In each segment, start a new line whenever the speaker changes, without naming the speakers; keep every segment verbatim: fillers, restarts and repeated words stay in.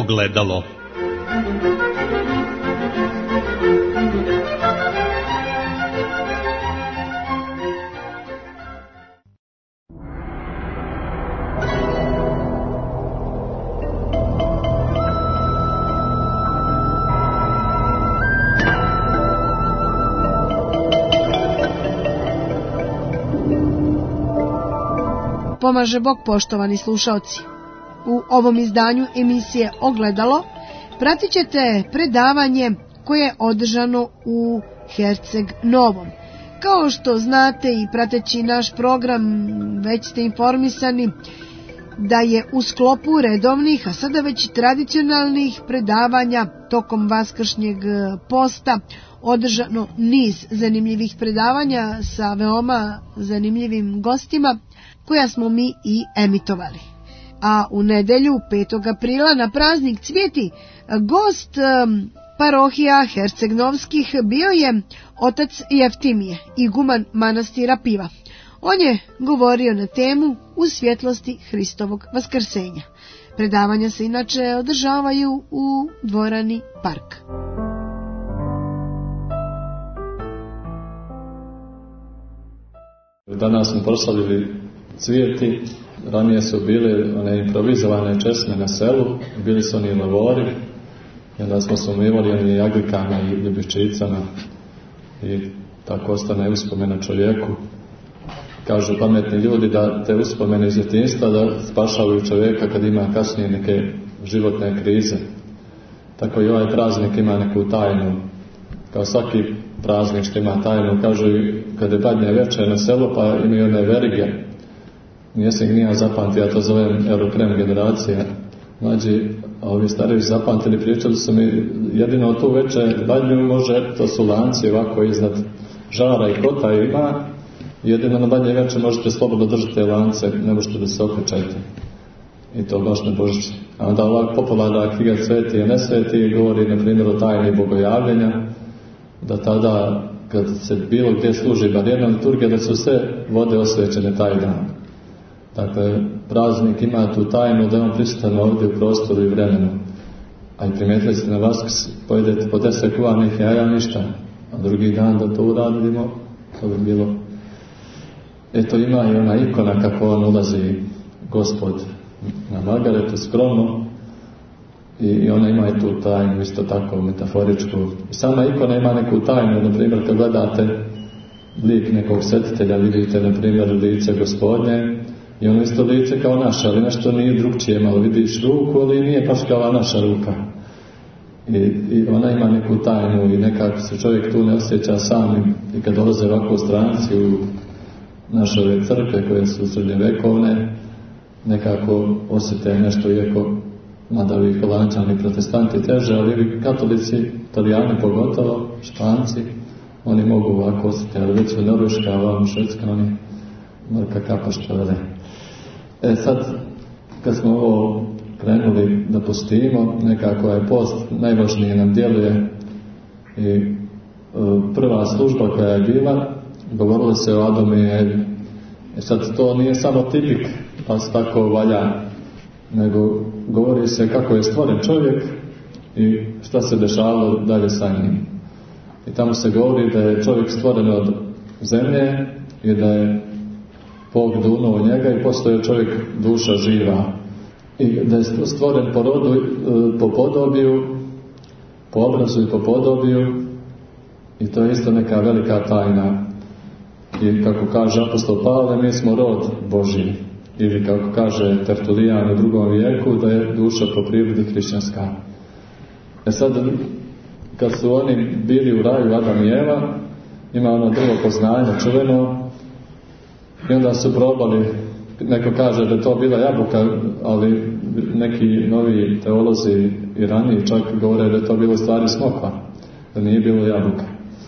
Ogledalo.
Pomaže Bog, poštovani slušaoci. U ovom izdanju emisije Ogledalo pratit ćete predavanje koje je održano u Herceg Novom. Kao što znate i prateći naš program već ste informisani da je u sklopu redovnih, a sada već tradicionalnih predavanja tokom vaskršnjeg posta održano niz zanimljivih predavanja sa veoma zanimljivim gostima koja smo mi i emitovali. A u nedelju petog aprila na praznik Cvjeti gost parohija Herceg-Novskih bio je otac Jeftimije, iguman manastira Piva. On je govorio na temu U svjetlosti Hristovog vaskrsenja. Predavanja se inače održavaju u dvorani Park.
Danas smo proslavili Cvjeti. Ranije su bile one improvizovane česme na selu, bili su oni lavori, i onda smo se umivali oni jaglikama i ljubičicama i tako ostane uspomena čovjeku. Kažu pametni ljudi da te uspomene iz djetinjstva da spašavaju čovjeka kad ima kasnije neke životne krize. Tako i ovaj praznik ima neku tajnu. Kao svaki praznik što ima tajnu, kažu kad je badnje večer na selu pa imaju one verige. Nije se gnija zapamti, ja to zovem Eurokrem generacija. Mlađi, a ovi stariji zapamtili, pričali su mi jedino tu večer badnju može, to su lanci ovako iznad žara i kota ima, jedino na badnje večer možete slobodno držati te lance, ne možete da se okrećajte. I to baš na Božić. A onda ovak popularna knjiga Sveti i Nesveti govori na primjer o tajni bogojavljenja, da tada kad se bilo gdje služi bar jedna liturgija, da su sve vode osvećene taj dan. Dakle, praznik ima tu tajnu da je on prisutan ovdje u prostoru i vremenu. A i primijetili ste na Vaskrs, pojedete po deset kuvanih jaja, ništa. A drugi dan da to uradimo, to bi bilo. Eto, ima i ona ikona kako on ulazi, Gospod, na Margaretu, skromno. I ona ima i tu tajnu, isto tako metaforičku. Sama ikona ima neku tajnu, na primjer, kad gledate lik nekog svetitelja, vidite, na primjer, lice Gospodnje, i ono isto lice kao naša, ali nešto nije drugčije, malo vidiš ruku, ali nije baš kao naša ruka. I, i ona ima neku tajnu i nekako se čovjek tu ne osjeća sam. I kad dolaze ovako u stranci u naše ove crkve koje su srednjevekovne, nekako osjete nešto, iako mada ovi holanđani protestanti teže, ali ovi katolici, Italijani pogotovo, Španci, oni mogu ovako osjetiti, ali već u Norveška, ovam Švedska, oni mrka kapa što vele. E sad, kad smo ovo krenuli da postimo, nekako je post najvažnije nam djeluje i e, prva služba koja je bila, govorilo se o Adamu i Evi. E sad, to nije samo tipik, pa se tako valja, nego govori se kako je stvoren čovjek i šta se dešavalo dalje sa njim. I tamo se govori da je čovjek stvoren od zemlje i da je Bog dunuo u njega i postoje čovjek duša živa. I da je stvoren po rodu, po podobiju, po obrazu i po podobiju, i to je isto neka velika tajna. I kako kaže apostol Pavle, mi smo rod Božji. Ili kako kaže Tertulijan u drugom vijeku, da je duša po prirodi hrišćanska. E sad, kad su oni bili u raju, Adam i Eva, ima ono drvo poznanja čuveno, i onda su probali, neko kaže da je to bila jabuka, ali neki novi teolozi i raniji čak govore da je to bilo stvari smokva, da nije bilo jabuka.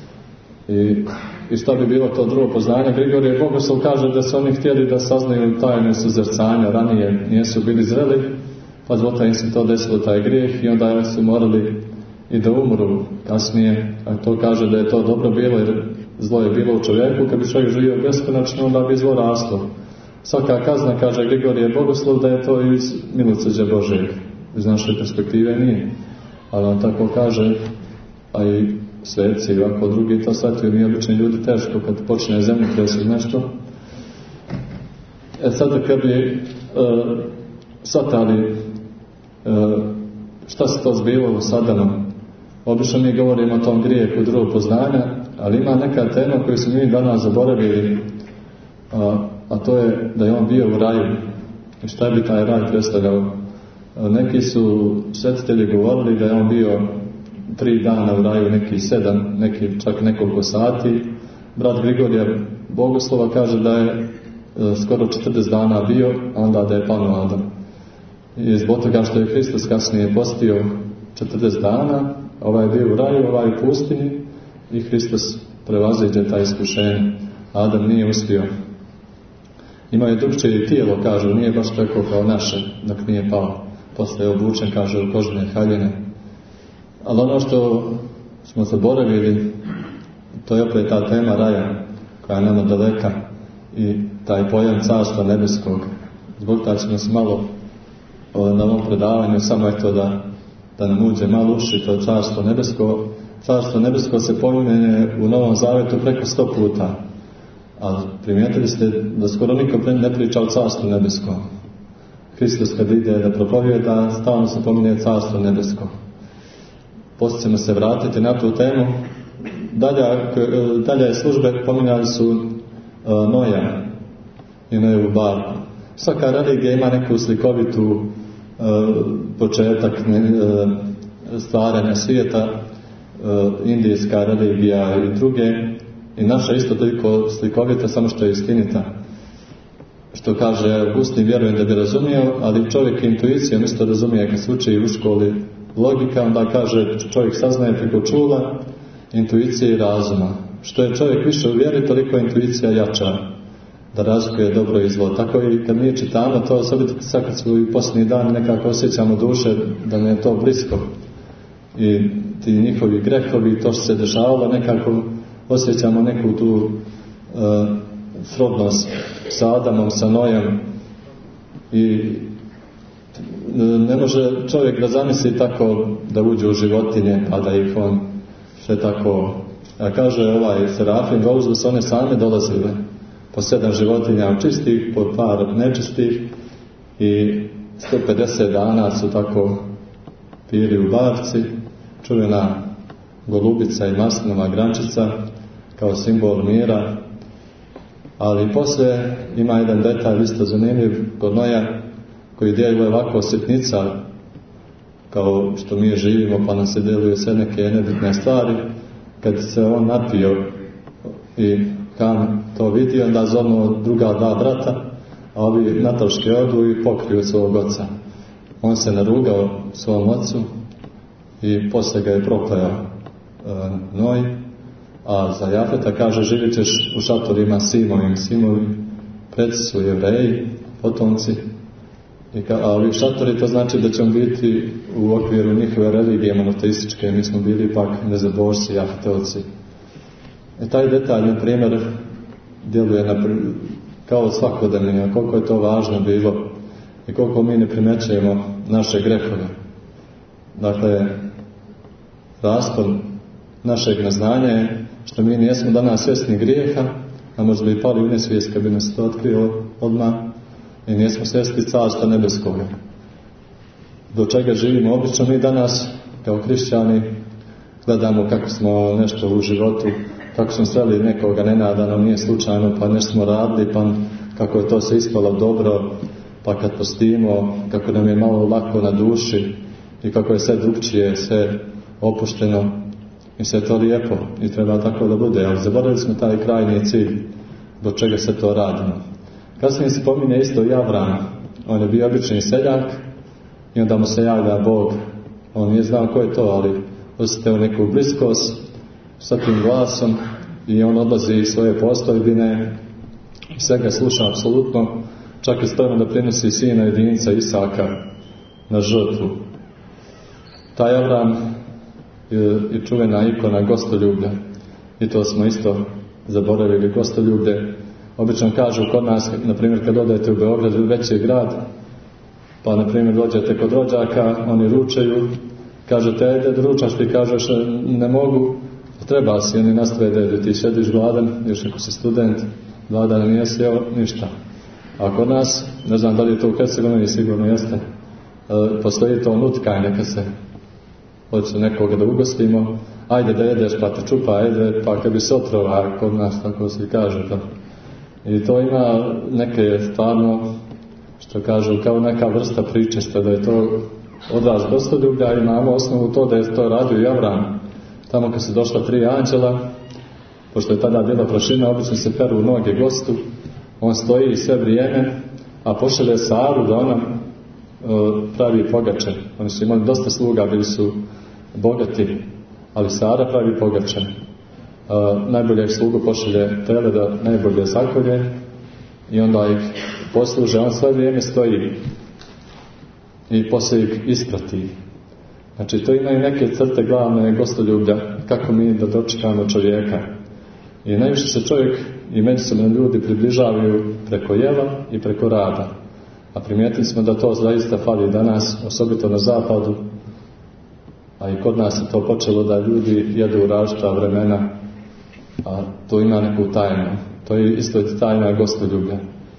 I, i šta bi bilo to drugo poznanje? Grigorije Bogoslov kaže da su oni htjeli da saznaju tajne suzrcanja, ranije nisu bili zreli, pa zbog im se to desilo, taj grijeh, i onda su morali i da umru kasnije. A to kaže da je to dobro bilo, jer zlo je bilo u čovjeku, kad bi čovjek živio beskonačno, onda bi zlo raslo. Svaka kazna, kaže Grigorije Bogoslov, da je to iz milosrđa Božeg. iz naše perspektive nije. Ali on tako kaže, a i sveci i ovako drugi to shvatio, mi obični ljudi teško kad počne zemljotres ili nešto. E sad kad bi e, shvatali e, šta se to zbivalo u Sadamu, obično mi govorimo o tom grijehu drugog poznanja, ali ima neka tema koju smo mi danas zaboravili, a, a to je da je on bio u raju. I šta bi taj raj predstavljao? Neki su svetitelji govorili da je on bio tri dana u raju, neki sedam, neki čak nekoliko sati. Brat Grigorija Bogoslova kaže da je e, skoro četrdeset dana bio, a onda da je pao Adam. I zbog toga što je Hristos kasnije postio četrdeset dana, ovaj je bio u raju, ovaj u pustinji i Hristos prevaziđe taj iskušenje. Adam nije uspio. Imao je drugčije tijelo, kažu, nije baš tako kao naše, dok nije pao. Posle je obučen, kaže, u kožne haljine. Ali ono što smo zaboravili, to je opet ta tema raja, koja je nama daleka, i taj pojam carstva nebeskog. Zbog toga ćemo se malo na ovom predavanju, samo je to da, da nam uđe malo uši, to je carstvo nebesko. Carstvo nebesko se pominje u Novom Zavetu preko sto puta. Ali primijetili ste da skoro niko ne priča o carstvu nebeskom. Hristos kad ide da propovijeda, stalno se pominje carstvo nebesko. Poslije ćemo se vratiti na tu temu. Dalje, dalje službe pominjali su uh, Noja i Nojevu barku. Svaka religija ima neku slikovitu uh, početak ne, uh, stvaranja svijeta, uh, indijska religija i druge. I naša isto toliko slikovita, samo što je istinita. Što kaže Augustin, vjerujem da bi razumio, ali čovjek intuicijom isto razumije kad se uči u školi logika, onda kaže čovjek saznaje preko čula, intuicije i razuma. Što je čovjek više u vjeri, toliko je intuicija jača da razlikuje dobro i zlo. Tako i kad mi čitamo to, osobito sad kad smo i posljednji dan nekako osjećamo duše da nam je to blisko. I ti njihovi grehovi, to što se dešavalo, nekako osjećamo neku tu uh, srodnost sa Adamom, sa Nojem i ne može čovjek da zamisli tako da uđe u životinje pa da ih on sve tako, a kaže ovaj Serafim Gauz da su one same dolazile po sedam životinja čistih, po par nečistih i sto pedeset dana su tako pili u barci, čuvena golubica i maslinova grančica kao simbol mira. Ali poslije ima jedan detalj isto zanimljiv kod Noja koji djeluje ovako sitnica kao što mi živimo pa nam se djeluju sve neke nebitne stvari. Kad se on napio i Ham to vidi, onda zovno druga dva brata, a ovi natroške odu i pokriju svog oca. On se narugao svom ocu i poslije ga je prokleo e, Noj. A za Jafeta kaže živjet ćeš u šatorima Simovim. Simovi preci su Jevreji, potomci. I ka, a ovi šatori to znači da ćemo biti u okviru njihove religije monoteističke. Mi smo bili ipak nezabožci, Jafetovci. I taj detalj, na primjer, djeluje na, kao svakodnevno, koliko je to važno bilo i koliko mi ne primećujemo naše grehove. Dakle, raspon našeg neznanja je što mi nismo danas svjesni grijeha, a možda bi pali u nesvijest kad bi nas to otkrio odmah, i nismo svjesni carstva nebeskoga. Do čega živimo obično mi danas kao hrišćani, gledamo kako smo nešto u životu, kako smo sreli nekoga nenadano, nije slučajno, pa nešto smo radili, pa kako je to se ispalo dobro, pa kad postimo, kako nam je malo lako na duši i kako je sve drugčije, sve opušteno i sve to lijepo i treba tako da bude, ali zaboravili smo taj krajnji cilj do čega se to radimo. Kasnije se pominje isto i Avram. On je bio obični seljak i onda mu se javlja Bog. On nije znao ko je to, ali osjetio neku bliskost sa tim glasom i on odlazi iz svoje postojbine i sve ga sluša apsolutno, čak je spreman da prinosi sina jedinca Isaka na žrtvu. Taj Avram je čuvena ikona gostoljublja i to smo isto zaboravili, gostoljublje. Obično kažu kod nas, na primjer kad odete u Beograd ili veći grad, Pa, na primjer, dođete kod rođaka, oni ručaju, kažete, ede, ručaš, ti kažeš, ne mogu, treba si, oni nastave da jedu, ti sjediš gladan, još ako si student, dva dana nije sjeo, ništa. A kod nas, ne znam da li je to u Hercegovini, sigurno jeste, e, postoji to nutkanje, kad se hoće nekoga da ugostimo, ajde da jedeš, pa te čupa, ajde, pa kad bi se otrova, kod nas, tako se kaže to. I to ima neke stvarno, što kažu, kao neka vrsta priče, što da je to odraz gostoljublja, imamo osnovu to da je to radio i Avram. Tamo kad se došla tri anđela, pošto je tada bila prašina, obično se peru noge gostu, on stoji sve vrijeme, a pošalje Saru da ona uh, pravi pogače. Oni su imali dosta sluga, bili su bogati, ali Sara pravi pogače. Uh, najboljeg slugu pošalje tele da najbolje zakolje i onda ih posluže. On sve vrijeme stoji i poslije ih isprati. Znači, to imaju neke crte glavne gostoljublja, kako mi da dočekamo čovjeka. I najviše se čovjek i međusobno ljudi približavaju preko jela i preko rada. A primijetili smo da to zaista fali danas, osobito na zapadu, a i kod nas je to počelo da ljudi jedu u različita vremena, a to ima neku tajnu. To je isto tajna gostoljublja.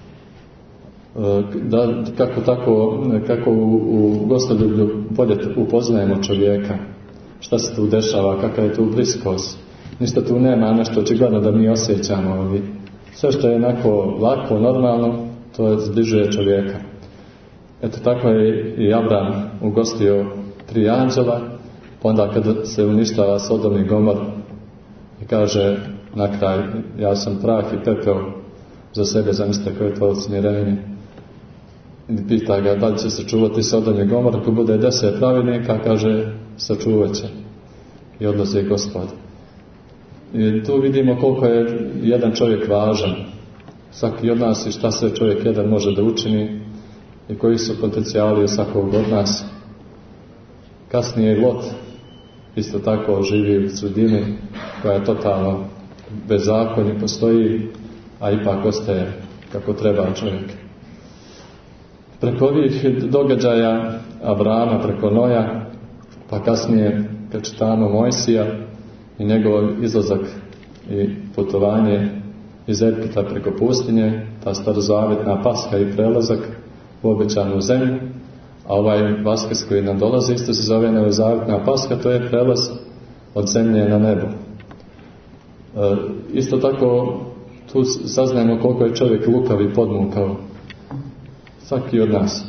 Da, kako tako, kako u, u gostoljublju bolje upoznajemo čovjeka, šta se tu dešava, kakva je tu bliskost. Ništa tu nema nešto očigledno da mi osjećamo, ali sve što je onako lako, normalno, to je zbližuje čovjeka. Eto, tako je i Abram ugostio tri anđela, pa onda kada se uništava Sodom i Gomor i kaže na kraj, ja sam prah i pepeo za sebe, zamislite koje je to smirenje. I pita ga da li će sačuvati Sodom i Gomor, ako bude deset pravednika, kaže sačuvat će. I odlazi Gospod. I tu vidimo koliko je jedan čovjek važan. Svaki od nas i šta sve čovjek jedan može da učini i koji su potencijali svakog od nas. Kasnije i Lot isto tako živi u sredini koja je totalno bezakonje postoji, a ipak ostaje kako treba čovjek. Preko ovih događaja Abrama, preko Noja, pa kasnije kad čitamo Mojsija i njegov izlazak i putovanje iz Egipta preko pustinje, ta starozavjetna Paska i prelazak u obećanu zemlju, a ovaj Vaskrs koji nam dolazi isto se zove novozavjetna Paska, to je prelaz od zemlje na nebo. E, isto tako tu saznajemo koliko je čovjek lukav i podmukao. Svaki od nas.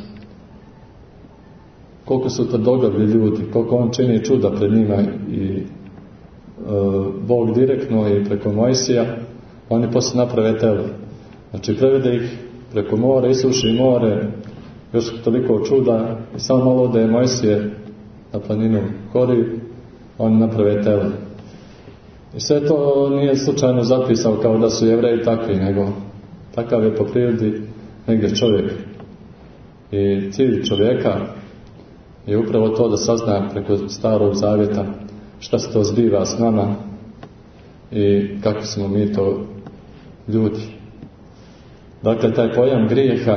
Koliko su to dobri ljudi, koliko on čini čuda pred njima i e, Bog direktno i preko Mojsija, oni poslije naprave tele. Znači prevede ih preko mora, isuši more, još toliko čuda i samo malo da je Mojsije na planinu Hori, oni naprave tele. I sve to nije slučajno zapisao kao da su Jevreji takvi, nego takav je po prirodi negdje čovjek. I cilj čovjeka je upravo to da sazna preko starog zavjeta šta se to zbiva s nama i kako smo mi to ljudi. Dakle, taj pojam grijeha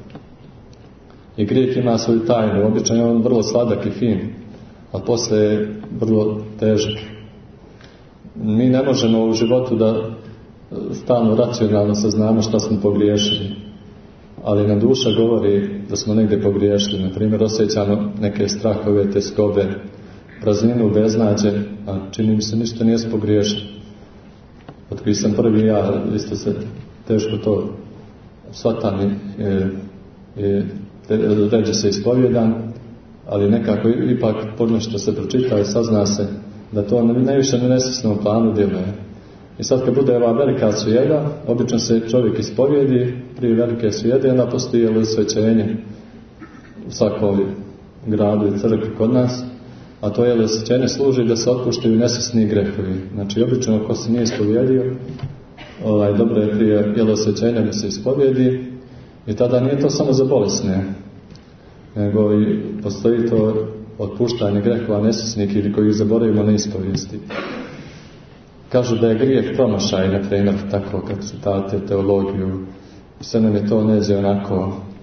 i grijeh ima svoju tajnu. Obično je on vrlo sladak i fin, a poslije je vrlo težak. Mi ne možemo u životu da stalno racionalno saznamo šta smo pogriješili, ali nam duša govori da smo negdje pogriješili. Na primjer, osjećamo neke strahove, tjeskobe, prazninu, beznađe, a čini mi se ništa nije pogriješilo. Od koji sam prvi ja, isto se teško to shvatam i, i, i ređe se ispovjedan, ali nekako ipak ponešto se pročita i sazna se da to najviše na nesvjesnom planu djeluje. I sad kad bude ova velika sujeda, obično se čovjek ispovjedi prije velike sujede, onda postoji osvećenje u svakom gradu i crkvi kod nas, a to je osvećenje služi da se otpuštaju nesvjesni grehovi. Znači obično ako se nije ispovjedio, ovaj, dobro je prije jelo osvećenja da se ispovjedi i tada nije to samo za bolesne, nego i postoji to otpuštanje grehova nesvjesnih ili koji ih zaboravimo na ispovijesti. Kažu da je grijeh promašaj, na primjer, tako kad čitate teologiju, sve nam je to neđe onako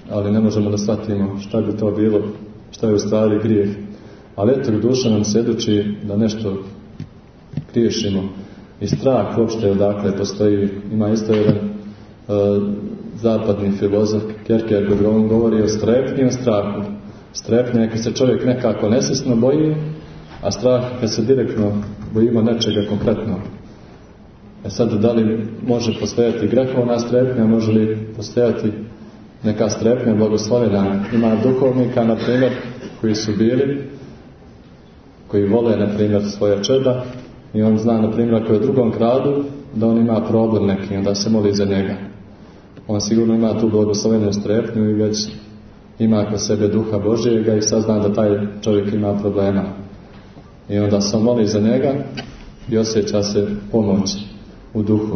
ali ne možemo da shvatimo šta bi to bilo, šta je u stvari grijeh. Ali eto, duša nam svjedoči da nešto griješimo. I strah uopšte odakle postoji. Ima isto jedan uh, zapadni filozof Kierkegaard, on govori o strepnji i o strahu. Strepnja je kad se čovjek nekako nesvjesno boji, a strah kad se direktno bojimo nečega konkretno. E sad, da li može postojati grehovna strepnja, može li postojati neka strepnja blagoslovena? Ima duhovnika, na primjer, koji su bili, koji vole, na primjer, svoja čeda, i on zna, na primjer, ako je u drugom gradu, da on ima problem neki, onda se moli za njega. On sigurno ima tu blagoslovenu strepnju i već ima kod sebe duha Božijega i sazna da taj čovjek ima problema. I onda se moli za njega i osjeća se pomoć u duhu.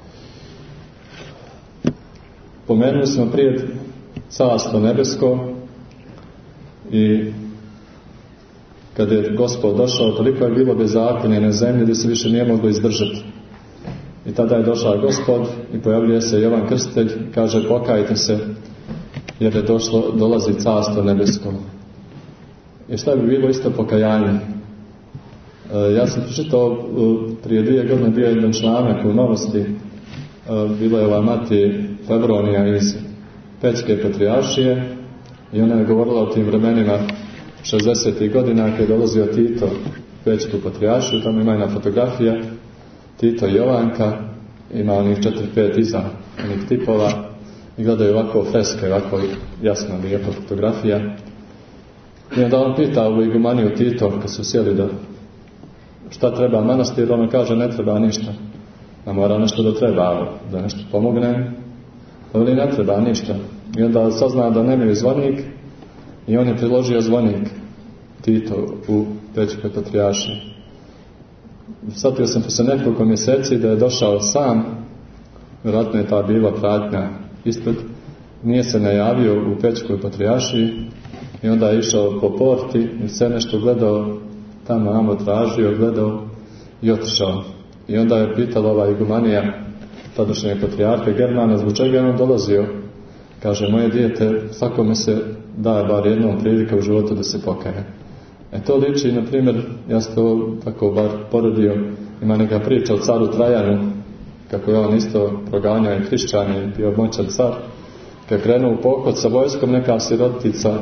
Pomenuli smo prije Carstvo nebesko i kad je Gospod došao, toliko je bilo bezakonja na zemlji da se više nije moglo izdržati. I tada je došao Gospod i pojavljuje se Jovan Krstitelj i kaže pokajte se jer je došlo, dolazi Carstvo nebesko. I šta bi bilo isto pokajanje? E, ja sam pročitao prije dvije godine bio jedan članak u Novosti, e, bila je ova mati Febronija iz Pećke patrijaršije i ona je govorila o tim vremenima šezdesetih godina kad je dolazio Tito u Pećku patrijaršiju, tamo ima jedna fotografija Tito i Jovanka, ima onih četiri pet iza onih tipova i gledaju ovako freske, ovako jasna, lijepa fotografija. I onda on pita u igumaniju Tito, kad su sjeli da šta treba manastir, ono kaže ne treba ništa. A mora nešto da treba, da nešto pomogne, ali ne treba ništa. I onda sazna da nemaju zvonik i on je priložio zvonik Tito u Pećkoj patrijaršiji. Shvatio sam posle nekoliko mjeseci da je došao sam, vjerojatno je ta bila pratnja ispred, nije se najavio u Pećkoj patrijaršiji i onda je išao po porti i sve nešto gledao, tamo amo tražio, gledao i otišao. I onda je pitala ova igumanija tadašnjeg patrijarha Germana zbog čega je on dolazio. Kaže, moje dijete, svakome se daje bar jednom prilika u životu da se pokaje. E to liči, na primjer, ja sam to tako bar poredio, ima neka priča o caru Trajanu, kako je on isto proganjao i hrišćani, bio moćan car. Kad krenuo u pohod sa vojskom, neka sirotica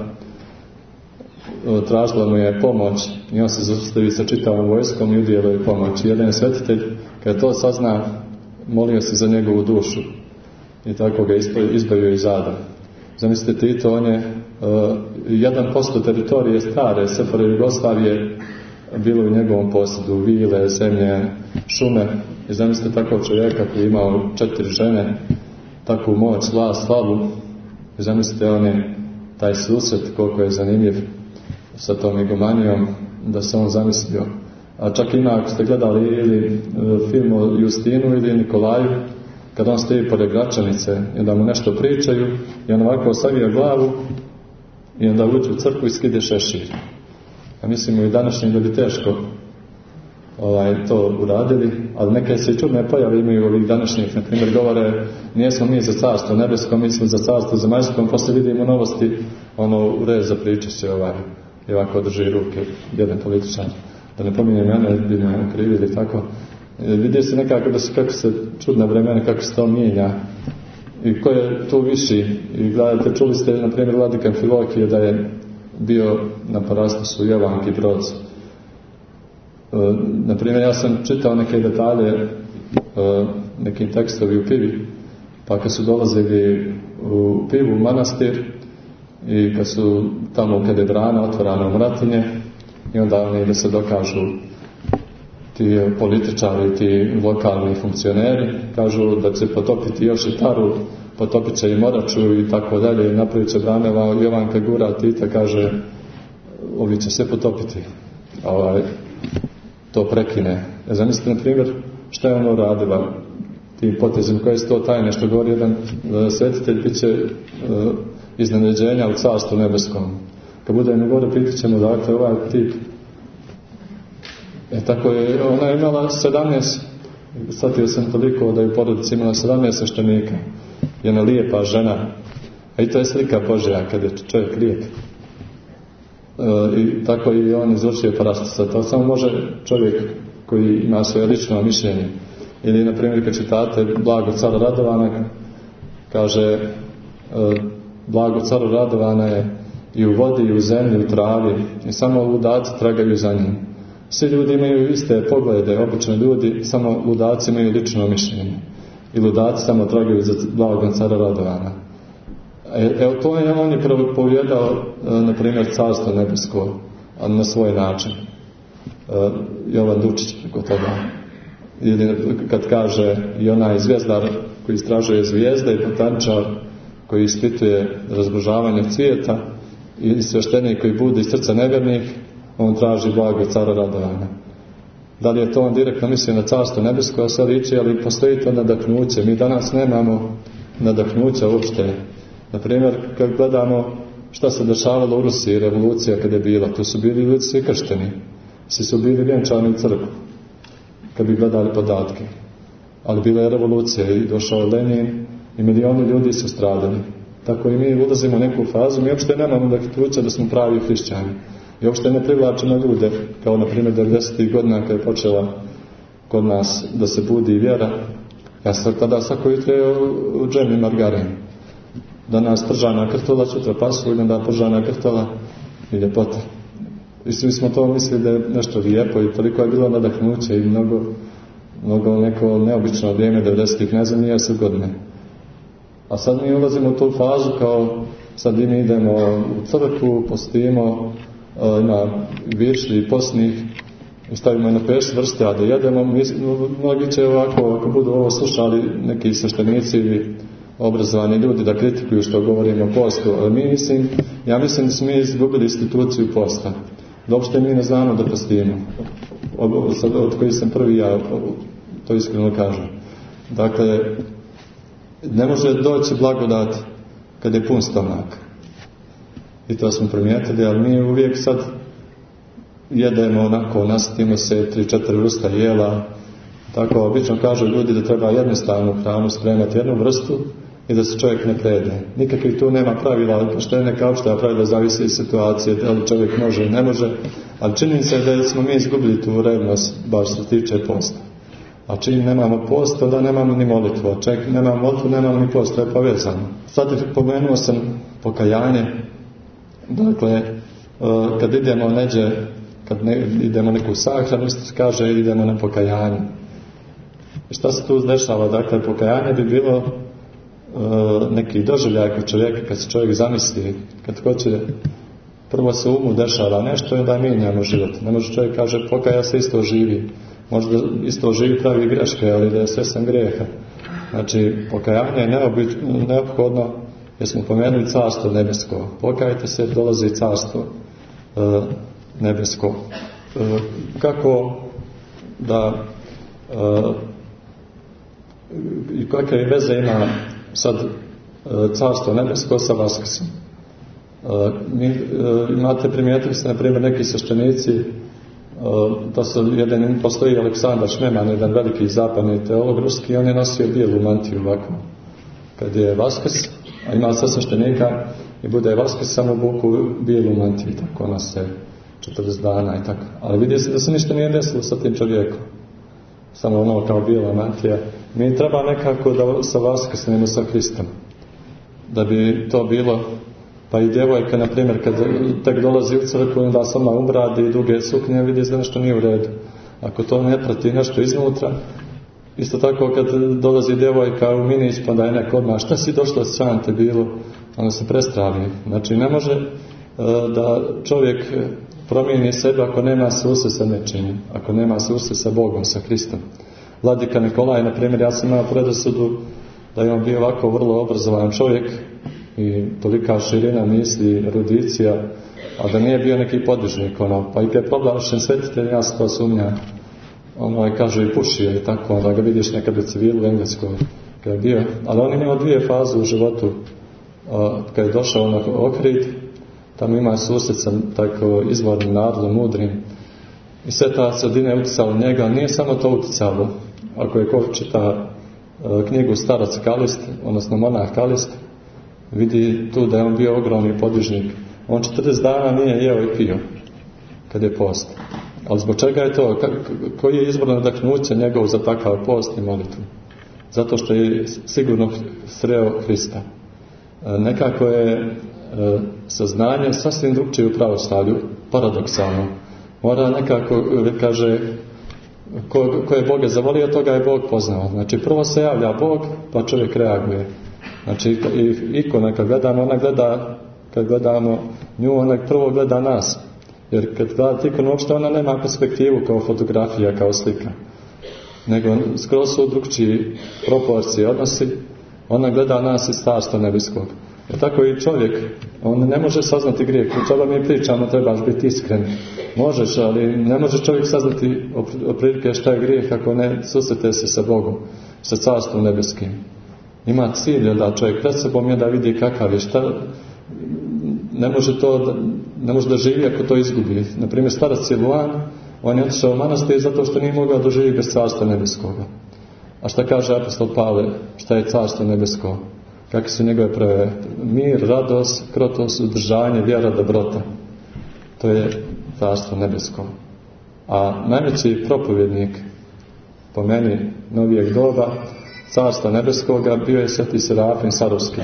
tražila mu je pomoć i on se zaustavi sa čitavom vojskom i udijelo je pomoć. I jedan svetitelj, kad to sazna, molio se za njegovu dušu i tako ga izbavio iz ada. Zamislite, Tito, on je jedan posto teritorije stare SFRJ Jugoslavije bilo u njegovom posjedu, vile, zemlje, šume. I zamislite takvog čovjeka koji je imao četiri žene, takvu moć, vlast, slavu. I zamislite, on je taj susret koliko je zanimljiv sa tom igumanijom, da se on zamislio. A čak ima, ako ste gledali ili film o Justinu ili Nikolaju, kad on stoji pored Gračanice i da mu nešto pričaju i on ovako savija glavu i onda uđe u crkvu i skide šešir. Ja mislimo i današnji da bi teško ovaj, to uradili, ali neke se čudne pojave imaju ovih današnjih, na primjer govore nijesmo mi za Carstvo nebesko, mi smo za Carstvo zemaljsko, poslije vidimo novosti, ono u red za priče se ovaj, i ovako drži ruke jedan političan, da ne pominjem ja, ne bi me ukrivili tako. Vidi se nekako da se, kako se čudna vremena, kako se to mijenja i ko je tu viši. I gledajte, čuli ste, na primjer, Vladika Amfilohije da je bio na parastosu Jovanki Broz. E, na primjer, ja sam čitao neke detalje, e, nekim tekstovi u Pivi, pa kad su dolazili u Pivu, u manastir, i kad su tamo kada je brana otvorana u Mratinje, i onda oni da se dokažu ti političari, ti lokalni funkcioneri, kažu da će potopiti još i Taru, potopit će i Moraču i tako dalje, napravit će braneva, Jovanka gura Tita, kaže, ovi će sve potopiti. Ovaj, to prekine. Ja zamislite, na primjer, šta je ono radila tim potezima, koje su to tajne, što govori jedan uh, svetitelj, bit će uh, iznenađenja u Carstvu nebeskom. Kad budemo gore, pitat ćemo, dakle, ovaj tip. E tako je, ona je imala sedamnaest, shvatio sam toliko da je u porodici imala sedamnaest sveštenika. Jedna lijepa žena, A i to je slika Božja kada je čovjek lijep. E, I tako i on izvršio parastasa. To samo može čovjek koji ima svoje lično mišljenje. Ili, na primjer, kad čitate Blago cara Radovana, kaže e, Blago caru Radovana je i u vodi, i u zemlji, i u travi, i samo ludaci tragaju za njim. Svi ljudi imaju iste poglede, obični ljudi, samo ludaci imaju lično mišljenje. I ludaci samo tragaju za Blagom cara Radovana. Evo to je on je propovjedao, na primjer, Carstvo nebesko, a na svoj način. Jovan Dučić preko toga. Ili kad kaže i onaj zvijezdar koji istražuje zvijezde i botančar koji ispituje razbožavanje cvijeta i sveštenik koji budi iz srca nevjernih, on traži blago cara Radovana. Da li je to on direktno mislio na Carstvo nebesko, a sad liči, ali postoji to nadahnuće. Mi danas nemamo nadahnuća uopšte. Na primjer, kad gledamo šta se dešavalo u Rusiji, revolucija kada je bila, tu su bili ljudi svi kršteni, svi su bili vjenčani u crkvu, kad bi gledali podatke. Ali bila je revolucija i došao Lenin i milioni ljudi su stradali. Tako i mi ulazimo u neku fazu, mi uopšte nemamo nadahnuća da smo pravi hrišćani. I uopšte ne privlačimo ljude, kao na primjer devedesetih godina kada je počela kod nas da se budi vjera. Ja sam tada svako jutro u džemi margarin. Danas pržana krtola, sutra pasulj, onda pržana krtola i ljepota. I svi smo to mislili da je nešto lijepo i toliko je bilo nadahnuće i mnogo, mnogo neko neobično vrijeme devedesetih, ne znam, nije se godine. A sad mi ulazimo u tu fazu kao sad i mi idemo u crkvu, postimo, ima viršli i posnih i stavimo na peš vrste, a da jedemo, mi, mnogi će ovako, ako budu ovo slušali, neki sveštenici ili obrazovani ljudi da kritikuju što govorimo o postu, ali mi mislim, ja mislim da smo mi izgubili instituciju posta. Da uopšte mi ne znamo da postimo. Od, sad, od koji sam prvi ja, to iskreno kažem. Dakle, ne može doći blagodat kad je pun stomak. I to smo primijetili, ali mi uvijek sad jedemo onako, nasitimo se tri, četiri vrsta jela. Tako obično kažu ljudi da treba jednostavnu hranu spremati, jednu vrstu i da se čovjek ne prede. Nikakvih tu nema pravila, ali pošto je neka opšta pravila zavisi iz situacije, da li čovjek može i ne može, ali čini se da smo mi izgubili tu revnost, baš što se tiče posta. A čini nemamo post, onda nemamo ni molitvu, a čovjek nemamo molitvu, nemamo ni post, to je povezano. Sad pomenuo sam pokajanje, dakle, kad idemo neđe, kad ne, idemo neku sahranu, kaže idemo na pokajanje. Šta se tu dešava? Dakle, pokajanje bi bilo uh, neki doživljaj kod čovjeka kad se čovjek zamisli, kad hoće, prvo se umu dešava nešto i da mijenjamo život. Ne može čovjek kaže pokaja se isto živi. Možda isto živi pravi greške, ali da je sve sam grijeha. Znači, pokajanje je neophodno, jer smo pomenuli Carstvo nebesko. Pokajte se, dolazi Carstvo uh, nebesko. Uh, kako da uh, i kakve veze ima sad Carstvo nebesko sa Vaskrsom. Mi, imate primijetili se, na primjer, neki sveštenici, da su jedan, postoji Aleksandar Šmeman, jedan veliki zapadni teolog ruski, on je nosio bijelu mantiju ovako. Kad je Vaskrs, a ima sve sveštenika i bude Vaskrs, samo obuku bijelu mantiju, tako ona se četrdeset dana i tako. Ali vidi se da se ništa nije desilo sa tim čovjekom. Samo ono kao bijela mantija. Mi treba nekako da sa vaskrsnemo sa Hristom. Da bi to bilo, pa i djevojka, na primjer, kad tek dolazi u crkvu, onda sama ubradi i duge suknje, vidi da nešto nije u redu. Ako to ne prati nešto iznutra, isto tako kad dolazi djevojka u minić, pa da je neko odmah, šta si došla s čante bilo, ona se prestravi. Znači, ne može da čovjek promijeni sebe ako nema susret sa nečim, ako nema susret sa Bogom, sa Hristom. Vladika Nikolaj, na primjer, ja sam imao predrasudu da je on bio ovako vrlo obrazovan čovjek i tolika širina misli, erudicija, a da nije bio neki podvižnik, ono, pa i kad je proglašen svetitelj, ja se to sumnja, ono je, kažu, i pušio i tako, onda ga vidiš nekad u civilu u Engleskoj, kad je bio, ali on imao dvije faze u životu, kad je došao na Ohrid, tamo ima susret sa tako izvornim narodom, mudrim, i sve ta sredina je uticala njega, nije samo to uticalo. Ako je ko čita uh, knjigu Starac Kalist, odnosno monah Kalist, vidi tu da je on bio ogromni podižnik. On četrdeset dana nije jeo i pio kad je post. Ali zbog čega je to? Koji je izvor nadahnuća njegov za takav post i molitvu? Zato što je sigurno sreo Hrista. Nekako je saznanje sasvim drugčije u pravoslavlju, paradoksalno. Mora nekako, kaže, ko, ko je Boga zavolio, toga je Bog poznao. Znači, prvo se javlja Bog, pa čovjek reaguje. Znači, ikona kad gledamo, ona gleda, kad gledamo nju, ona prvo gleda nas. Jer kad gledate ikonu, uopšte ona nema perspektivu kao fotografija, kao slika. Nego skroz su drugčiji proporcije odnosi, ona gleda nas iz Carstva nebeskog. Jer tako i čovjek, on ne može saznati grijeh. U čega mi pričamo, trebaš biti iskren. Možeš, ali ne može čovjek saznati otprilike šta je grijeh ako ne susrete se sa Bogom, sa Carstvom nebeskim. Ima cilj da čovjek pred sobom je da vidi kakav je, šta, ne može to da, ne može da živi ako to izgubi. Naprimjer, starac Siluan, on je otišao u manastir zato što nije mogao doživjeti bez Carstva nebeskoga. A šta kaže apostol Pavle, šta je Carstvo nebesko? Kakve su njegove prve? Mir, radost, krotost, uzdržanje, vjera, dobrota. To je Carstvo nebesko. A najveći propovjednik, po meni, novijeg doba, Carstva nebeskoga, bio je Sveti Serafim Sarovski.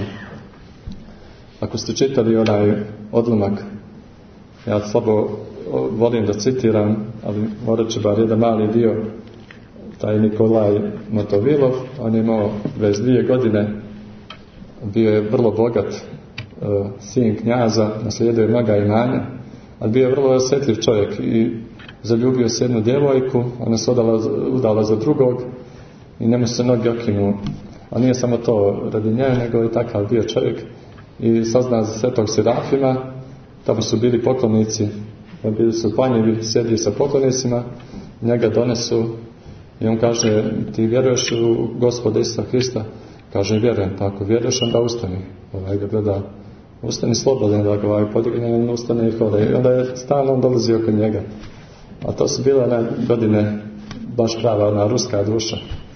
Ako ste čitali onaj odlomak, ja slabo volim da citiram, ali morat ću bar jedan mali dio, taj Nikolaj Motovilov, on je imao dvadeset dvije godine, bio je vrlo bogat uh, sin knjaza, naslijedio je mnoga imanja, ali bio je vrlo osjetljiv čovjek i zaljubio se jednu djevojku, ona se udala, udala za drugog i njemu se noge okinu. A nije samo to radi nje, nego je takav bio čovjek i sazna za Svetog Serafima, tamo su bili poklonici, bili su panjevi, sjedi sa poklonicima, njega donesu i on kaže, ti vjeruješ u Gospoda Isusa Hrista? Kaže, vjerujem, pa ako vjeruješ, onda ustani. Ovaj ga gleda, ustani slobodno, da ga ovaj podigne, on ustane i hoda. I onda je stalno on dolazio kod njega. A to su bile one godine baš prava, ona ruska duša.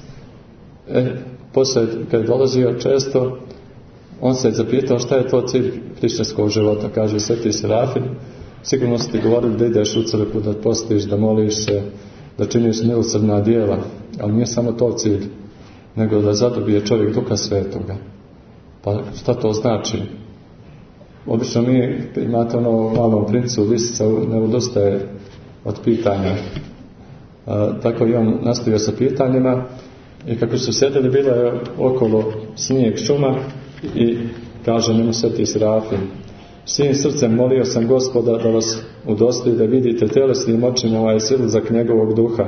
E, poslije, kad je dolazio često, on se je zapitao šta je to cilj hrišćanskog života. Kaže, Sveti Serafim, sigurno su ti govorili da ideš u crkvu, da postiš, da moliš se, da činiš milosrdna djela, ali nije samo to cilj, nego da zadobije čovjek Duha Svetoga. Pa šta to znači? Obično mi, imate ono u Malom princu, lisica ne odustaje od pitanja. A, tako i on nastavio sa pitanjima i kako su sjedili, bilo je okolo snijeg, šuma i kaže njemu Sveti Serafim, svim srcem molio sam Gospoda da vas udostoji da vidite telesnim očima ovaj silazak njegovog duha.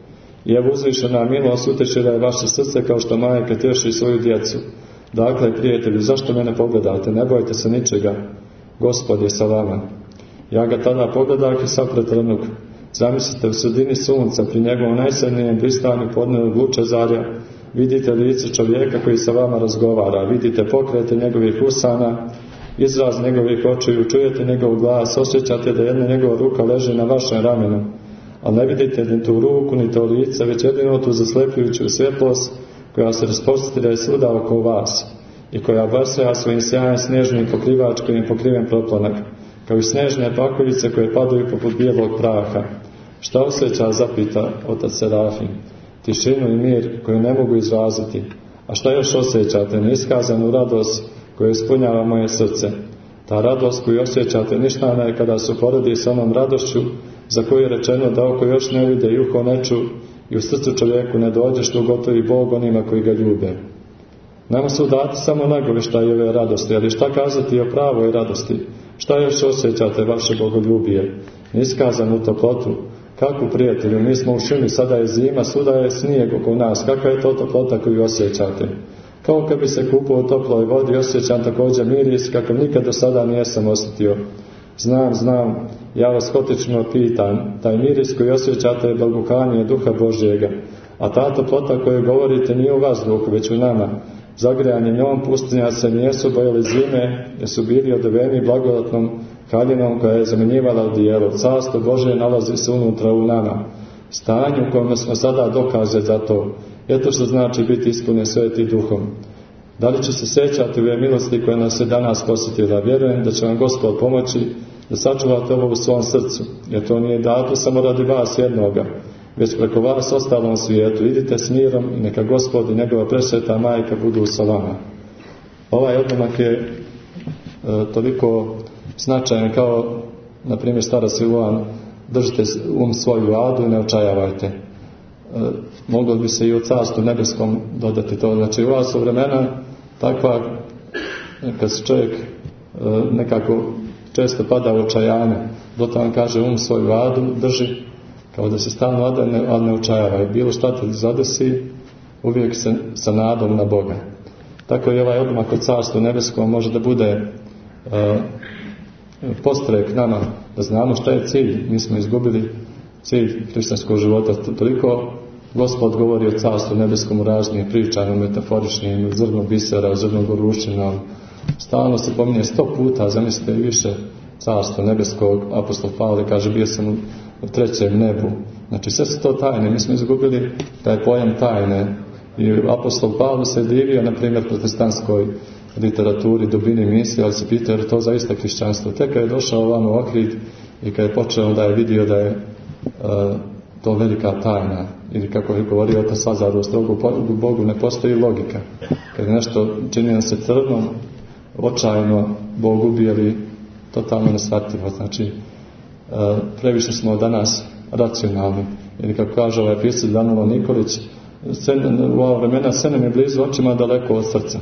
I evo uzvišena milost utječila je vaše srce kao što majka tješi svoju djecu. Dakle, prijatelji, zašto mene pogledate? Ne bojte se ničega. Gospod je sa vama. Ja ga tada pogledah i sad pretrnuk. Zamislite, u sredini sunca, pri njegovom najsrednijem blistanju podne luče zarja, vidite lice čovjeka koji sa vama razgovara, vidite pokrete njegovih usana, izraz njegovih očiju, čujete njegov glas, osjećate da jedna njegova ruka leži na vašem ramenu, ali ne vidite ni tu ruku, ni to lice, već jedino tu zaslepljujuću svjetlost koja se rasprostire svuda oko vas i koja basaja svojim sjajem snježnim pokrivač kojim pokriven proplonak, kao i snježne pakovice koje padaju poput bijelog praha. Šta osjeća, zapita otac Serafim? Tišinu i mir koju ne mogu izraziti. A šta još osjećate? Neiskazanu radost koja ispunjava moje srce. Ta radost koju osjećate ništa ne kada se uporedi s onom radošću za koju je rečeno da oko još ne vide i uho ne ču i u srcu čovjeku ne dođe što gotovi Bog onima koji ga ljube. Nema se udati samo nagovještaj ove radosti, ali šta kazati o pravoj radosti? Šta još osjećate vaše bogoljubije? Neiskazanu toplotu. Kakvu, prijatelju, mi smo u šumi, sada je zima, svuda je snijeg oko nas. Kakva je to toplota koju osjećate? Kao kad bi se kupao u toploj vodi, osjećam također miris kakav nikad do sada nijesam osjetio. Znam, znam, ja vas hotično pitam, taj miris koji osjećate je blagukanje Duha Božjega, a ta toplota koju govorite nije u vazduhu, već u nama. Zagrejanje njom pustinja se nijesu bojali zime, jer su bili odeveni blagodatnom haljinom koja je zamjenjivala odijelo. Carstvo Božje nalazi se unutra u nama. Stanju u kojem smo sada dokaze za to. Eto što znači biti ispunjen Svetim Duhom. Da li će se sjećati ove milosti koje nas je danas posjetila? Vjerujem da će vam Gospod pomoći da sačuvate ovo u svom srcu, jer to nije dato samo radi vas jednoga, već preko vas ostalom svijetu. Idite s mirom i neka Gospod i njegova presveta majka budu sa vama. Ovaj odlomak je e, toliko značajan kao, na primjer, stara Siluan, držite um svoju adu i ne očajavajte. E, moglo bi se i u Carstvu nebeskom dodati to. Znači, ova su vremena takva, kad se čovjek e, nekako često pada u očajanje, zato vam kaže um svoju adu drži, kao da se stalno ade, ali ne očajavaj. Bilo šta te zadesi, uvijek se sa nadom na Boga. Tako i ovaj odlomak o Carstvu nebeskom može da bude uh, postrek nama, da znamo šta je cilj. Mi smo izgubili cilj hrišćanskog života. Toliko Gospod govori o Carstvu nebeskom u raznim pričama, metaforičnim, u zrnu bisera, u zrnu goruščina. Stalno se pominje sto puta, zamislite i više, Carstvo nebeskog. Apostol Pavle kaže, bio sam u, u trećem nebu. Znači, sve su to tajne. Mi smo izgubili taj pojam tajne. I apostol Pavle se divio, na primjer, protestantskoj literaturi, dubini misli, ali se pitao, je to zaista hrišćanstvo? Tek kad je došao ovamo u Ohrid i kad je počeo, da je vidio da je uh, to velika tajna. Ili kako je govorio otac Lazar, u strogu Bogu ne postoji logika. Kad je nešto čini nam se crnom, očajno, Bog ubijeli, totalno neshvatljivo. Znači, uh, previše smo danas racionalni. Ili kako kaže ovaj pisac Danilo Nikolić, u ova vremena sve nam je blizu očima, daleko od srca.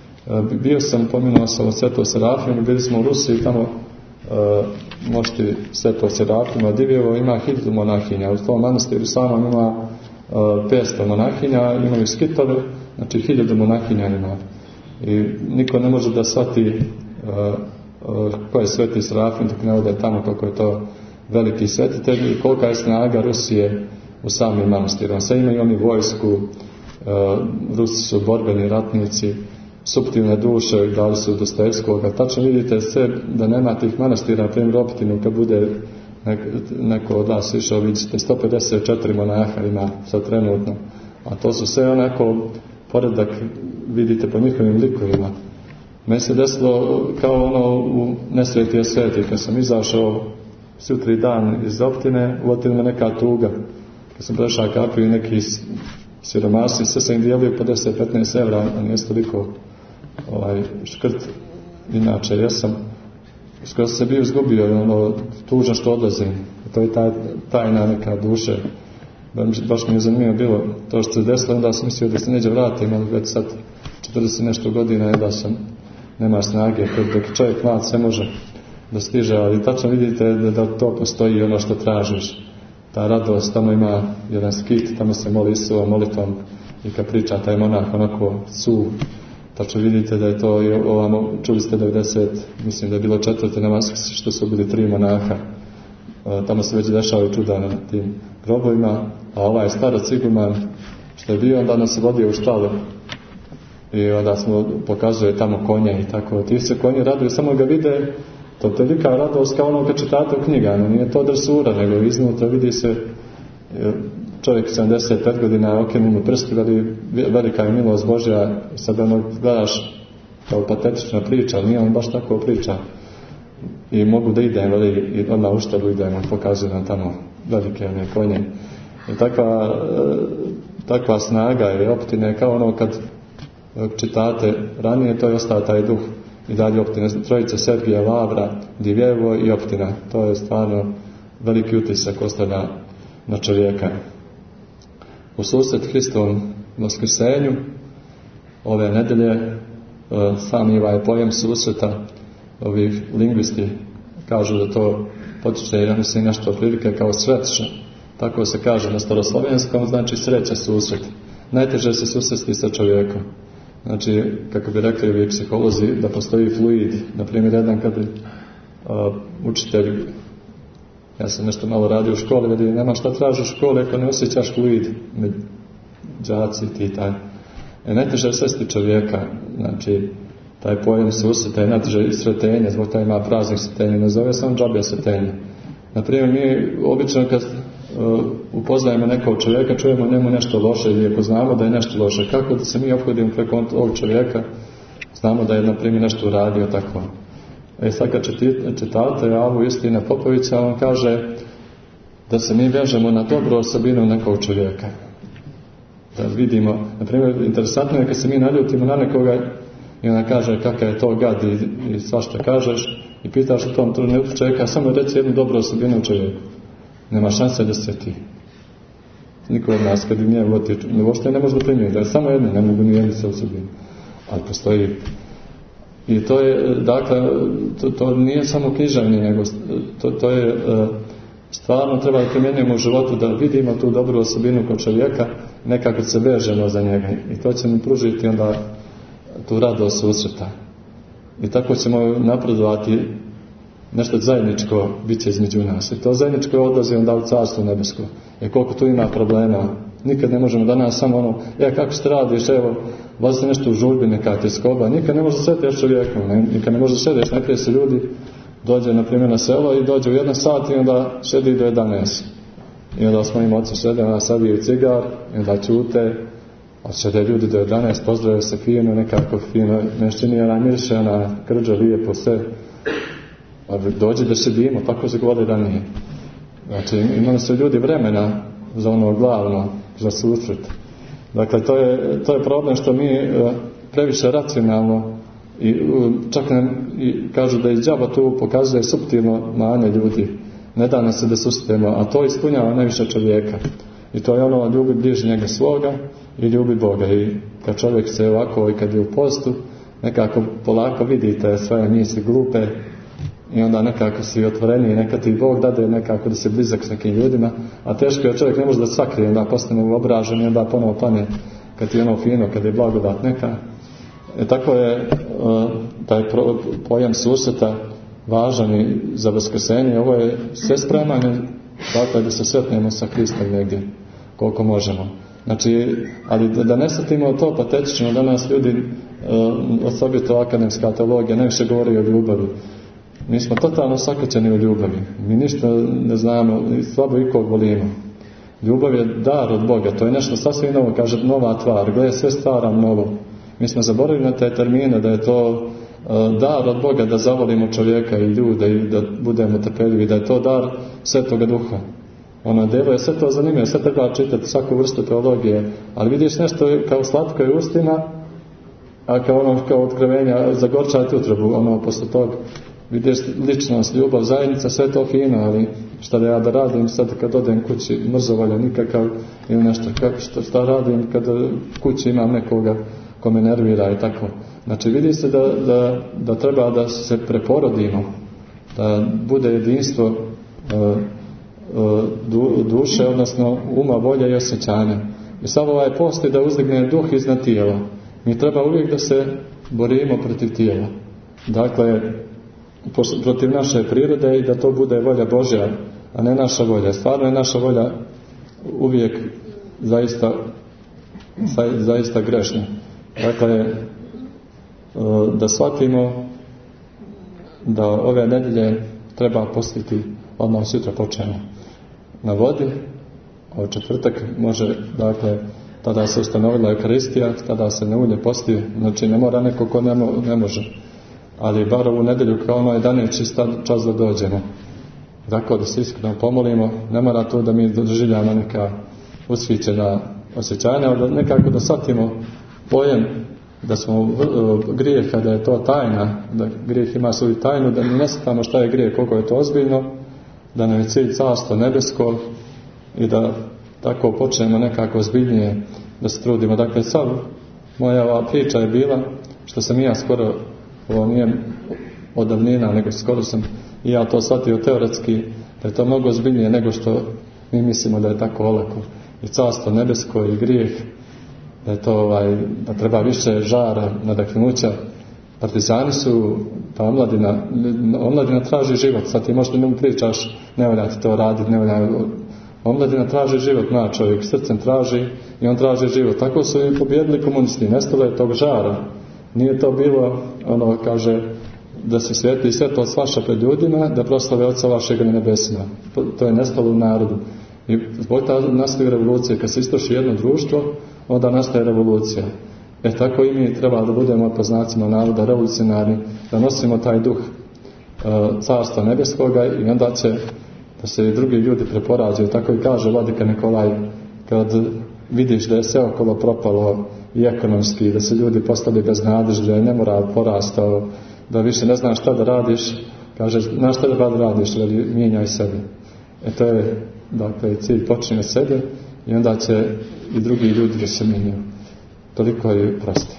Bio sam, pominuo sam o Svetoj Serafima, bili smo u Rusiji, tamo uh, mošti Svetoj Serafima, Divjevo ima hiljadu monahinja, u tom manastiru samom ima uh, petsto monahinja, imaju skitove, znači hiljadu monahinja ima. I niko ne može da shvati uh, uh, ko je Sveti Serafim, dok ne ode tamo kako je to veliki svetitelj i kolika je snaga Rusije u samim manastirima. Sve imaju oni vojsku, uh, Rusi su borbeni ratnici, suptilne duše, dali su Dostojevskog, a tačno vidite sve da nema tih manastira, na primjer Optinu, kad bude neko, neko od vas išao, vidite sto pedeset četiri monaha ima sad trenutno, a to su sve onako poredak, vidite po njihovim likovima. Meni se desilo kao ono u Nesveti Osveti, kad sam izašao sutri dan iz Optine, uletila me neka tuga. Kad sam prešao kapiju i neki siromasi, sve sam im dijelio po deset do petnaest evra, a nije toliko ovaj, škrt. Inače, ja sam skoro se bio izgubio, ono, tužan što odlazim. To je taj, tajna neka duše. Baš mi je zanimljivo bilo to što se desilo, onda sam mislio da se neđe vratim, ali već sad četrdeset nešto godina je da sam, nema snage, dok čovjek mlad sve može da stiže, ali tačno vidite da, da to postoji ono što tražiš. Ta radost, tamo ima jedan skit, tamo se moli Isusom molitvom i kad priča taj monah onako su, tačno vidite da je to i ovamo, čuli ste devedeset, mislim da je bilo četvrte na Vaskrs što su bili tri monaha, e, tamo se već dešavaju čuda na tim grobovima, a ovaj starac Iguman što je bio, onda nas se vodio u štalu i onda smo pokazuje tamo konje i tako, ti se konje raduju, samo ga vide. To je velika radost kao ono kad čitate u knjigama, nije to dresura, nego iznutra vidi se čovjek sedamdeset pet godina okrenuo mu prsti, veli velika je milost Božja, sad ono gledaš kao patetična priča, ali nije on baš tako priča. I mogu da idem, veli, i odmah u štabu idem, pokazuje nam tamo velike one konje. I takva, takva snaga je Optine, kao ono kad čitate ranije, to je ostao taj duh. I dalje Optine, trojica Sergija, Lavra, Divjevo i Optina. To je stvarno veliki utisak ostavlja na čovjeka. U susret Hristovom vaskrsenju ove nedelje sam i ovaj pojem susreta, ovi lingvisti kažu da to potiče, ja mislim, nešto otprilike kao sreća. Tako se kaže na staroslovenskom, znači sreća susret. Najteže se susresti sa čovjekom. Znači, kako bi rekli ovi psiholozi, da postoji fluid. Naprimjer, jedan kad bi uh, učitelj, ja sam nešto malo radio u školi, vidi, nema šta traži u školi ako ne osjećaš fluid med đaci ti taj. E, najteže je svesti čovjeka, znači, taj pojem susreta je najteže i sretenje, zbog taj ima praznih sretenja, ne zove sam džabe sretenje. Naprimjer, mi obično kad uh, upoznajemo nekog čovjeka, čujemo njemu nešto loše ili ako znamo da je nešto loše. Kako da se mi ophodimo preko ovog čovjeka Znamo da je, na primjer, nešto uradio tako. E sad kad čitate Javu Istina Popovića, on kaže da se mi vežemo na dobru osobinu nekog čovjeka. Da vidimo, na primjer, interesantno je kad se mi naljutimo na nekoga i ona kaže kakav je to gad i, i svašta kažeš i pitaš u tom trenutku čovjeka, samo reći jednu dobru osobinu u čovjeku. Nema šanse da se ti. Niko od nas kad im nje voti, uopšte ne može da primjeti, da je samo jedno, ne mogu ni jedni se osobinu. Ali postoji. I to je, dakle, to, to nije samo književni, nego to, to je stvarno treba da primjenjujemo u životu, da vidimo tu dobru osobinu kod čovjeka, nekako se vežemo za njega i to će mi pružiti onda tu radost susreta. I tako ćemo napredovati, nešto zajedničko bit će između nas. I to zajedničko odlazi onda u Carstvo nebesko. Jer koliko tu ima problema, nikad ne možemo danas samo ono, ja kako se radiš, evo, vazi se nešto u žurbi, neka te skoba, nikad ne može da sedeš čovjekom, ne, nikad ne može da sedeš, najprije se ljudi dođe na primjer na selo i dođe u jedan sat i onda sedi do jedanaest. I onda s mojim ocem sede, onda saviju cigar, i onda ćute, a sede ljudi do jedanaest, pozdrave se fino, nekako fino, nešto nije ona mirše, ona krđa lijepo, sve. A dođe da sedimo, tako se govori ranije. Znači, imali su ljudi vremena za ono glavno, za susret. Dakle, to je, to je problem što mi previše racionalno i čak nam i kažu da i đavo tu pokazuje suptilno mane ljudi. Ne da nas se da susretemo, a to ispunjava najviše čovjeka. I to je ono, ljubi bližnjega svoga i ljubi Boga. I kad čovjek se ovako i kad je u postu, nekako polako vidite svoje misli glupe i onda nekako si otvoreni i neka ti Bog dade nekako da se blizak s nekim ljudima, a teško je čovjek ne može da sakrije, onda postane obražen i onda ponovo pane kad je ono fino, kad je blagodat neka. E, tako je uh, taj pro, pojam susreta važan i za vaskrsenje. Ovo je sve spremanje, dakle, da se sretnemo sa Hristom negdje, koliko možemo. Znači, ali da, da ne shvatimo to patetično, danas ljudi, uh, osobito akademska teologija, najviše govori o ljubavi. Mi smo totalno sakrećeni u ljubavi. Mi ništa ne znamo, slabo ikog volimo. Ljubav je dar od Boga, to je nešto sasvim novo, kaže nova tvar, gleda sve stvaram novo. Mi smo zaboravili na te termine, da je to uh, dar od Boga, da zavolimo čovjeka i ljude i da budemo trpeljivi, da je to dar Svetoga Duha. Ono delo je sve to zanimljivo, sve treba čitati, svaku vrstu teologije, ali vidiš nešto kao slatko je ustima, a kao ono kao otkrivenja zagorčati utrobu, ono posle toga. Vidiš ličnost, ljubav, zajednica, sve to fino, ali šta da ja da radim sad kad odem kući, mrzovolja nikakav ili nešto, kako, šta, šta radim kad kući imam nekoga ko me nervira i tako. Znači vidi se da, da, da treba da se preporodimo, da bude jedinstvo uh, uh, du, duše, odnosno uma, volja i osjećanja. I sad ovaj post je da uzdigne duh iznad tijela. Mi treba uvijek da se borimo protiv tijela. Dakle, protiv naše prirode i da to bude volja Božja, a ne naša volja. Stvarno je naša volja uvijek zaista, zaista grešna. Dakle, da shvatimo da ove nedelje treba postiti, odmah sutra počnemo na vodi, a u četvrtak može, dakle, tada se ustanovila Eukaristija, tada se na ulje posti, znači ne mora neko ko ne, ne može. Ali bar ovu nedelju kao ono jedanaesti čas da dođemo. Dakle, da se iskreno pomolimo, ne mora to da mi doživljamo neka ushićena osjećanja, ali nekako da shvatimo pojem da smo grijeha, da je to tajna, da grijeh ima svoju tajnu, da mi ne shvatamo šta je grijeh, koliko je to ozbiljno, da nam je cilj Carstvo nebesko i da tako počnemo nekako ozbiljnije da se trudimo. Dakle, sad moja ova priča je bila, što sam i ja skoro, ovo nije od davnina, nego skoro sam i ja to shvatio teoretski, da je to mnogo ozbiljnije nego što mi mislimo da je tako olako. I Carstvo nebesko i grijeh, da je to ovaj, da treba više žara, nadahnuća. Partizani su, ta omladina, omladina traži život, sad ti možda ne pričaš, ne volja ti to raditi, ne volja, omladina traži život, na čovjek srcem traži i on traži život. Tako su i pobjedili komunisti, nestalo je tog žara. Nije to bilo, ono kaže, da se svijetli svjetlo svaša pred ljudima, da proslave Oca vašega na nebesima. To je nestalo u narodu. I zbog toga nastaje revolucija. Kad se istroši jedno društvo, onda nastaje revolucija. E tako i mi treba da budemo po znacima naroda revolucionarni, da nosimo taj duh e, carstva nebeskoga i onda će da se i drugi ljudi preporađaju. Tako i kaže vladika Nikolaj, kad vidiš da je sve okolo propalo i ekonomski, da se ljudi postali beznadežni, da je nemoral porastao, da više ne znaš šta da radiš, kaže, znaš šta da radiš, da mijenjaj sebe. E to je, dakle, cilj počinje sebe i onda će i drugi ljudi da se mijenjaju. Toliko je prosto.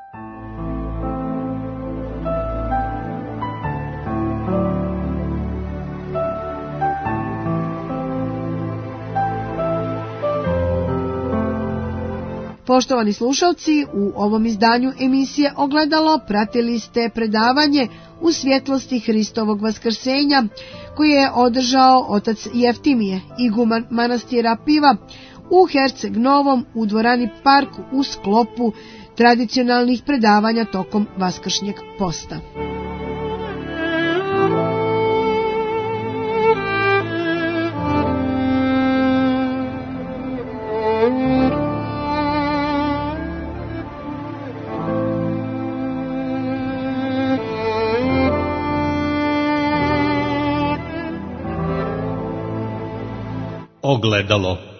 Poštovani slušalci, u ovom izdanju emisije Ogledalo pratili ste predavanje U svjetlosti Hristovog vaskrsenja koje je održao otac Jeftimije, iguman manastira Piva u Herceg Novom u dvorani Park u sklopu tradicionalnih predavanja tokom vaskršnjeg posta.
Ogledalo.